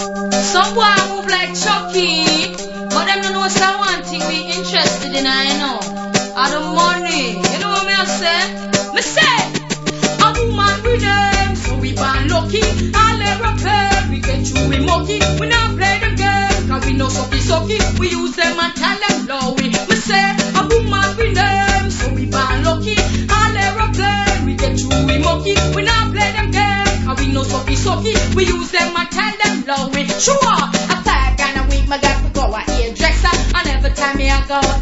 Some boy move like Chucky, but them don't know what's the one thing we interested in, I know. Are the money. You know what I say? Me say, a woman with them, so we born lucky. All aeroplane, we get you we monkey. We not play the game, cause we know sucky. We use them and tell them lowy. Me say, a woman with them, so we born lucky. All aeroplane, we get you we monkey. We not play them game, cause we know sucky. We use them and tell them lowy. Sure, a fag and a week, my got to go a hairdresser. And every time me I go